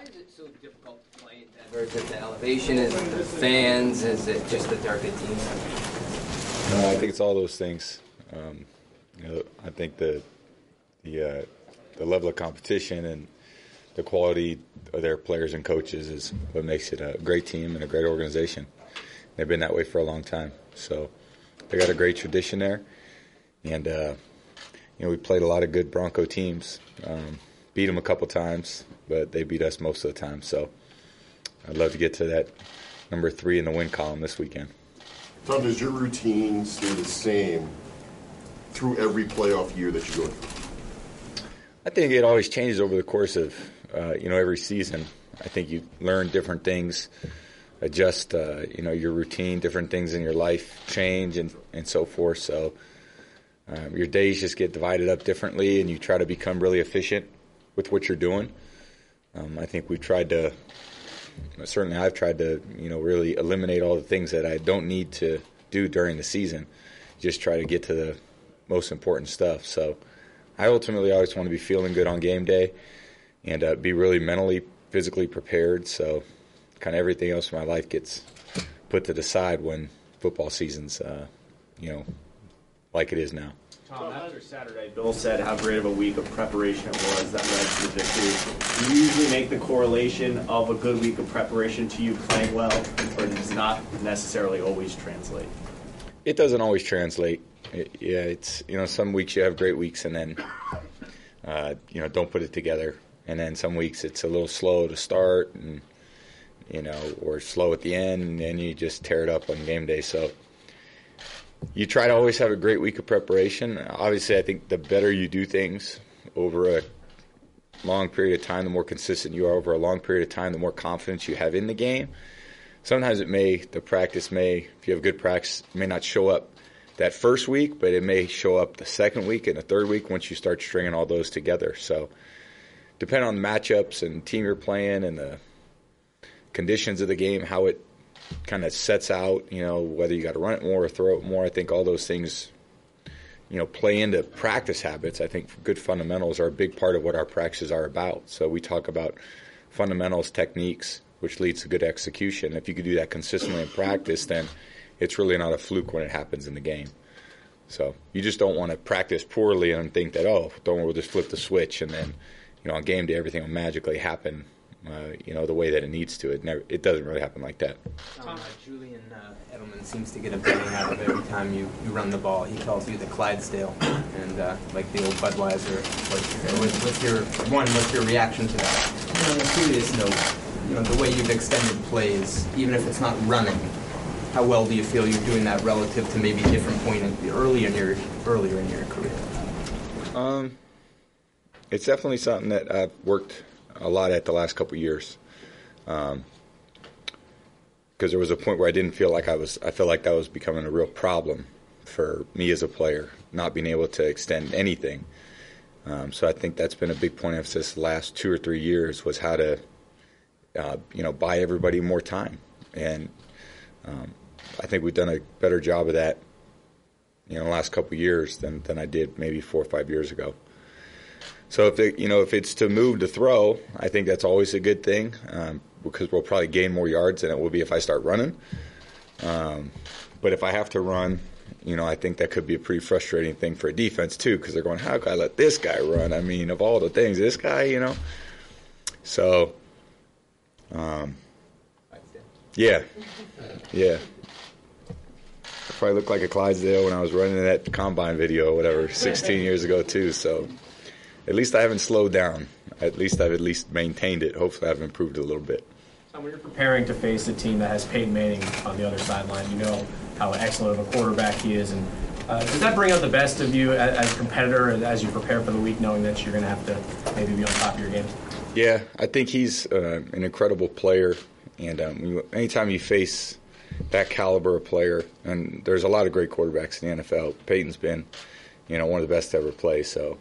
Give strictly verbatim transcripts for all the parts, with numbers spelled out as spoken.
Why is it so difficult to play in Denver? Is it the elevation? Is it the fans? Is it just that they're a good team? Uh, I think it's all those things. Um, you know, I think the the uh, the level of competition and the quality of their players and coaches is what makes it a great team and a great organization. They've been that way for a long time. So they got a great tradition there. And, uh, you know, we played a lot of good Bronco teams. Um, beat them a couple times, but they beat us most of the time. So I'd love to get to that number three in the win column this weekend. Tom, does your routine stay the same through every playoff year that you go through? I think it always changes over the course of, uh, you know, every season. I think you learn different things, adjust, uh, you know, your routine, different things in your life change and, and so forth. So um, your days just get divided up differently and you try to become really efficient with what you're doing. Um, I think we've tried to, certainly I've tried to, you know, really eliminate all the things that I don't need to do during the season. Just try to get to the most important stuff. So I ultimately always want to be feeling good on game day and uh, be really mentally, physically prepared. So kind of everything else in my life gets put to the side when football season's, uh, you know, like it is now. Tom, after Saturday, Bill said how great of a week of preparation it was that led to the victory. Do you usually make the correlation of a good week of preparation to you playing well, or does it not necessarily always translate? It doesn't always translate. It, yeah, it's, you know, some weeks you have great weeks and then, uh, you know, don't put it together. And then some weeks it's a little slow to start and, you know, or slow at the end, and then you just tear it up on game day. So you try to always have a great week of preparation. Obviously, I think the better you do things over a long period of time, the more consistent you are over a long period of time, the more confidence you have in the game. Sometimes it may, the practice may, if you have good practice, it may not show up that first week, but it may show up the second week and the third week once you start stringing all those together. So depending on the matchups and team you're playing and the conditions of the game, how it kind of sets out, you know, whether you got to run it more or throw it more, I think all those things, you know, play into practice habits. I think good fundamentals are a big part of what our practices are about. So we talk about fundamentals, techniques, which leads to good execution. If you could do that consistently in practice, then it's really not a fluke when it happens in the game. So you just don't want to practice poorly and think that, oh, don't worry, we'll just flip the switch and then, you know, on game day everything will magically happen. Uh, you know, the way that it needs to. It never. It doesn't really happen like that. Um, uh, Julian uh, Edelman seems to get a betting out of every time you, you run the ball. He calls you the Clydesdale, and uh, like the old Budweiser. What's, what's your one? What's your reaction to that? And on a serious note, you know, the way you've extended plays, even if it's not running, how well do you feel you're doing that relative to maybe a different point in, early in your earlier in your career? Um, it's definitely something that I've worked a lot at the last couple of years, um, because there was a point where I didn't feel like I was. I felt like that was becoming a real problem for me as a player, not being able to extend anything. Um, so I think that's been a big point of emphasis the last two or three years was how to, uh, you know, buy everybody more time, and um, I think we've done a better job of that, you know, the last couple of years than than I did maybe four or five years ago. So if it, you know, if it's to move to throw, I think that's always a good thing, um, because we'll probably gain more yards than it will be if I start running. Um, but if I have to run, you know, I think that could be a pretty frustrating thing for a defense too, because they're going, how can I let this guy run? I mean, of all the things, this guy, you know. So, um, yeah, yeah. I probably looked like a Clydesdale when I was running that combine video or whatever sixteen years ago too. So. At least I haven't slowed down. At least I've at least maintained it. Hopefully I've improved a little bit. So when you're preparing to face a team that has Peyton Manning on the other sideline, you know how excellent of a quarterback he is. And uh, does that bring out the best of you as, as a competitor as you prepare for the week, knowing that you're going to have to maybe be on top of your game? Yeah, I think he's uh, an incredible player. And um, anytime you face that caliber of player, and there's a lot of great quarterbacks in the N F L. Peyton's been, you know, one of the best to ever play. So,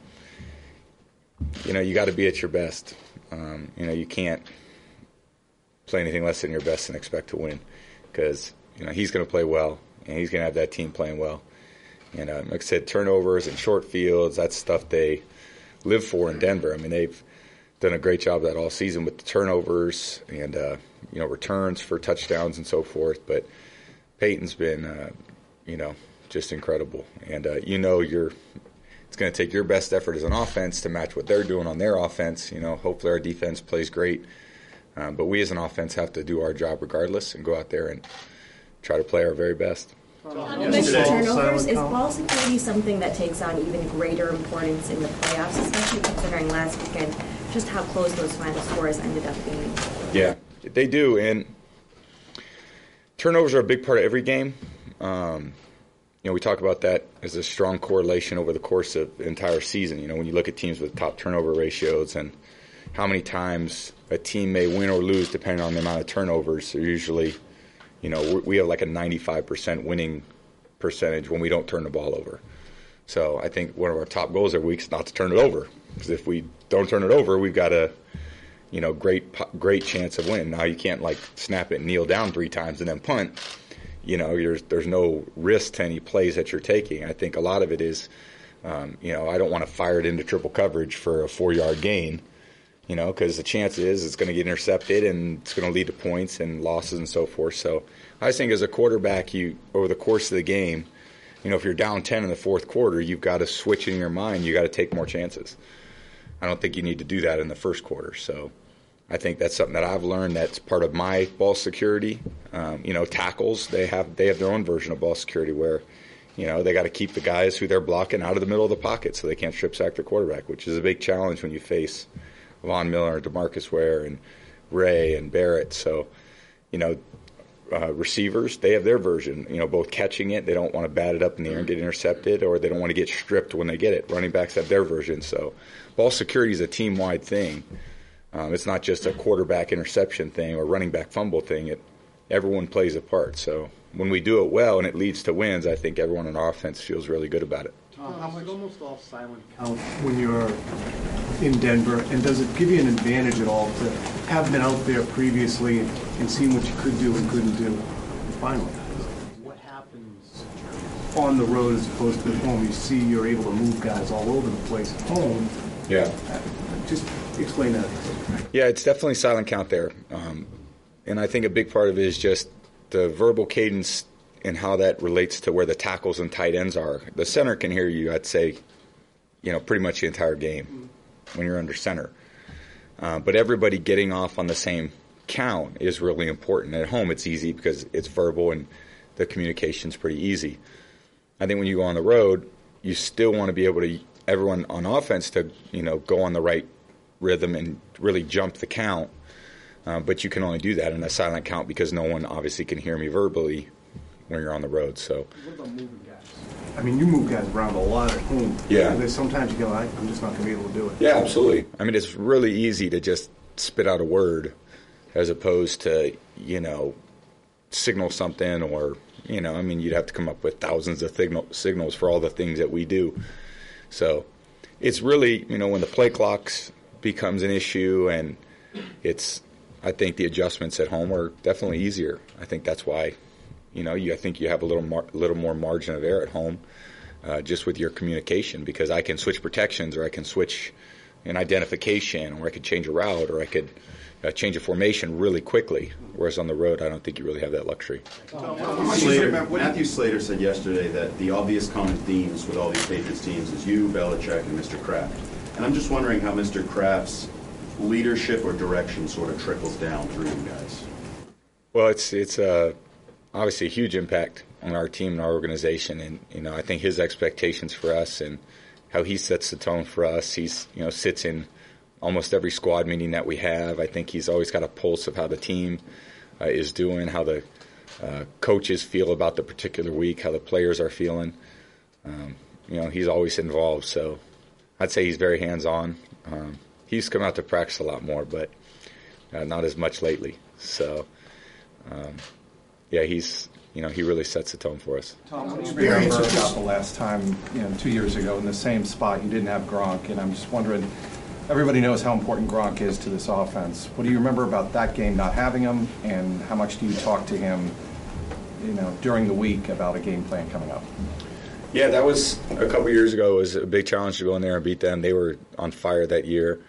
you know, you got to be at your best. Um, you know, you can't play anything less than your best and expect to win, because, you know, he's going to play well, and he's going to have that team playing well. And um, like I said, turnovers and short fields, that's stuff they live for in Denver. I mean, they've done a great job of that all season with the turnovers and uh, you know returns for touchdowns and so forth. But Peyton's been uh, you know just incredible, and uh, you know you're. It's going to take your best effort as an offense to match what they're doing on their offense. You know, hopefully our defense plays great, um, but we as an offense have to do our job regardless and go out there and try to play our very best. Um, you mentioned turnovers. Is ball security something that takes on even greater importance in the playoffs, especially considering last weekend just how close those final scores ended up being? Yeah, they do, and turnovers are a big part of every game. Um, You know, we talk about that as a strong correlation over the course of the entire season. You know, when you look at teams with top turnover ratios and how many times a team may win or lose depending on the amount of turnovers, they're usually, you know, we have like a ninety-five percent winning percentage when we don't turn the ball over. So I think one of our top goals every week is not to turn it over. Because if we don't turn it over, we've got a, you know, great, great chance of winning. Now you can't like snap it and kneel down three times and then punt. You know, there's, there's no risk to any plays that you're taking. I think a lot of it is, um, you know, I don't want to fire it into triple coverage for a four-yard gain, you know, because the chance is it's going to get intercepted and it's going to lead to points and losses and so forth. So I just think as a quarterback, you over the course of the game, you know, if you're down ten in the fourth quarter, you've got to switch in your mind. You got to take more chances. I don't think you need to do that in the first quarter. So I think that's something that I've learned that's part of my ball security. Um, you know, tackles, they have they have their own version of ball security where, you know, they got to keep the guys who they're blocking out of the middle of the pocket so they can't strip sack their quarterback, which is a big challenge when you face Von Miller, DeMarcus Ware, and Ray and Barrett. So, you know, uh, receivers, they have their version, you know, both catching it, they don't want to bat it up in the air and get intercepted, or they don't want to get stripped when they get it. Running backs have their version. So ball security is a team-wide thing. Um, it's not just a quarterback interception thing or running back fumble thing. It, everyone plays a part. So when we do it well and it leads to wins, I think everyone on our offense feels really good about it. Tom, how much almost all silent count when you're in Denver, and does it give you an advantage at all to have been out there previously and seen what you could do and couldn't do? And finally, what happens on the road as opposed to at home? You see you're able to move guys all over the place at home. Yeah. Just explain that. Yeah, it's definitely silent count there. Um, and I think a big part of it is just the verbal cadence and how that relates to where the tackles and tight ends are. The center can hear you, I'd say, you know, pretty much the entire game when you're under center. Uh, but everybody getting off on the same count is really important. At home, it's easy because it's verbal and the communication's pretty easy. I think when you go on the road, you still want to be able to, everyone on offense to, you know, go on the right rhythm and really jump the count. Uh, but you can only do that in a silent count because no one obviously can hear me verbally when you're on the road. So, what about moving guys? I mean, you move guys around a lot at home. Yeah. There's sometimes you go, I, I'm just not going to be able to do it. Yeah, absolutely. I mean, it's really easy to just spit out a word as opposed to, you know, signal something or, you know, I mean, you'd have to come up with thousands of signal, signals for all the things that we do. So it's really, you know, when the play clocks becomes an issue and it's, I think the adjustments at home are definitely easier. I think that's why, you know, you, I think you have a little mar- little more margin of error at home uh, just with your communication because I can switch protections or I can switch an identification or I could change a route or I could uh, change a formation really quickly, whereas on the road I don't think you really have that luxury. Slater, Matthew Slater said yesterday that the obvious common themes with all these Patriots teams is you, Belichick, and Mister Kraft. And I'm just wondering how Mister Kraft's leadership or direction sort of trickles down through you guys. Well, it's it's uh, obviously a huge impact on our team and our organization, and you know I think his expectations for us and how he sets the tone for us. He's you know sits in almost every squad meeting that we have. I think he's always got a pulse of how the team uh, is doing, how the uh, coaches feel about the particular week, how the players are feeling. Um, you know, he's always involved, so I'd say he's very hands-on. Um, he used to come out to practice a lot more, but uh, not as much lately. So, um, yeah, he's you know he really sets the tone for us. Tom, what do you remember about the last time, you know, two years ago in the same spot you didn't have Gronk, and I'm just wondering. Everybody knows how important Gronk is to this offense. What do you remember about that game not having him, and how much do you talk to him, you know, during the week about a game plan coming up? Yeah, that was a couple years ago. It was a big challenge to go in there and beat them. They were on fire that year,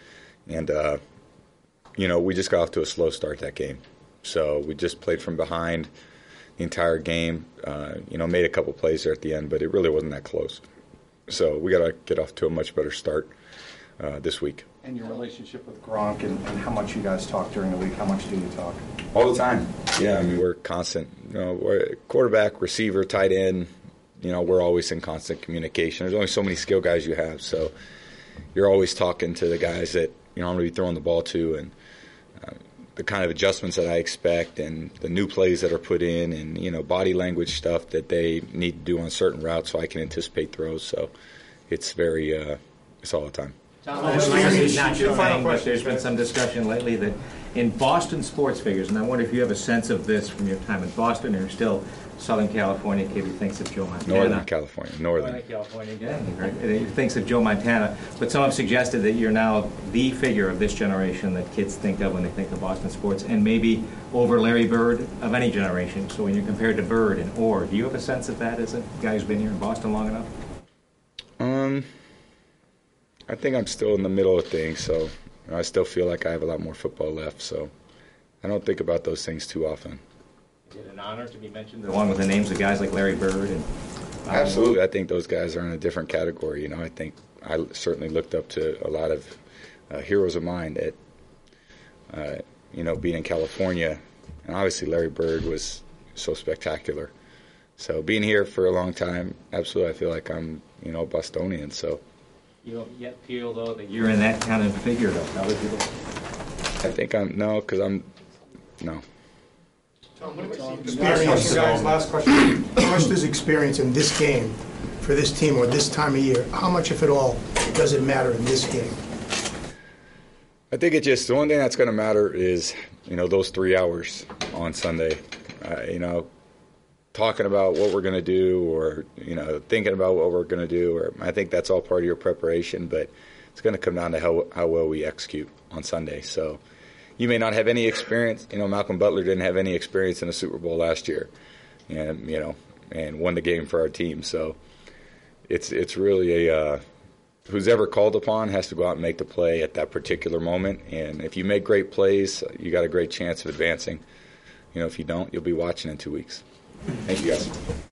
and uh, you know, we just got off to a slow start that game. So we just played from behind the entire game. Uh, you know, made a couple plays there at the end, but it really wasn't that close. So we got to get off to a much better start uh, this week. And your relationship with Gronk and, and how much you guys talk during the week, how much do you talk? All the time. Yeah, I mean, we're constant. You know, we're quarterback, receiver, tight end, you know, we're always in constant communication. There's only so many skill guys you have, so you're always talking to the guys that, you know, I'm going to be throwing the ball to, and uh, the kind of adjustments that I expect and the new plays that are put in and, you know, body language stuff that they need to do on certain routes so I can anticipate throws. So it's very, uh, it's all the time. Tom, not your thing, but there's been some discussion lately that in Boston sports figures, and I wonder if you have a sense of this from your time in Boston, or still Southern California, K B thinks of Joe Montana. Northern California, northern. Northern California again, right? He thinks of Joe Montana, but some have suggested that you're now the figure of this generation that kids think of when they think of Boston sports, and maybe over Larry Bird of any generation. So when you're compared to Bird and Orr, do you have a sense of that as a guy who's been here in Boston long enough? Um, I think I'm still in the middle of things, so you know, I still feel like I have a lot more football left, so I don't think about those things too often. Is it an honor to be mentioned along with the names of guys like Larry Bird? And uh, Absolutely. I think those guys are in a different category. You know, I think I certainly looked up to a lot of uh, heroes of mine that, uh, you know, being in California, and obviously Larry Bird was so spectacular. So being here for a long time, absolutely, I feel like I'm, you know, a Bostonian, so. You don't yet feel, though, that you're in that kind of figure, though? How would you look? I think I'm, no, because I'm, no. Last question, guys, last question. How much does experience in this game for this team or this time of year, how much, if at all, does it matter in this game? I think it just, the one thing that's going to matter is, you know, those three hours on Sunday. Uh, you know, talking about what we're going to do, or, you know, thinking about what we're going to do, or I think that's all part of your preparation, but it's going to come down to how how well we execute on Sunday. So you may not have any experience. You know, Malcolm Butler didn't have any experience in a Super Bowl last year, and you know, and won the game for our team. So it's it's really a uh, who's ever called upon has to go out and make the play at that particular moment. And if you make great plays, you got a great chance of advancing. You know, if you don't, you'll be watching in two weeks. Thank you, guys.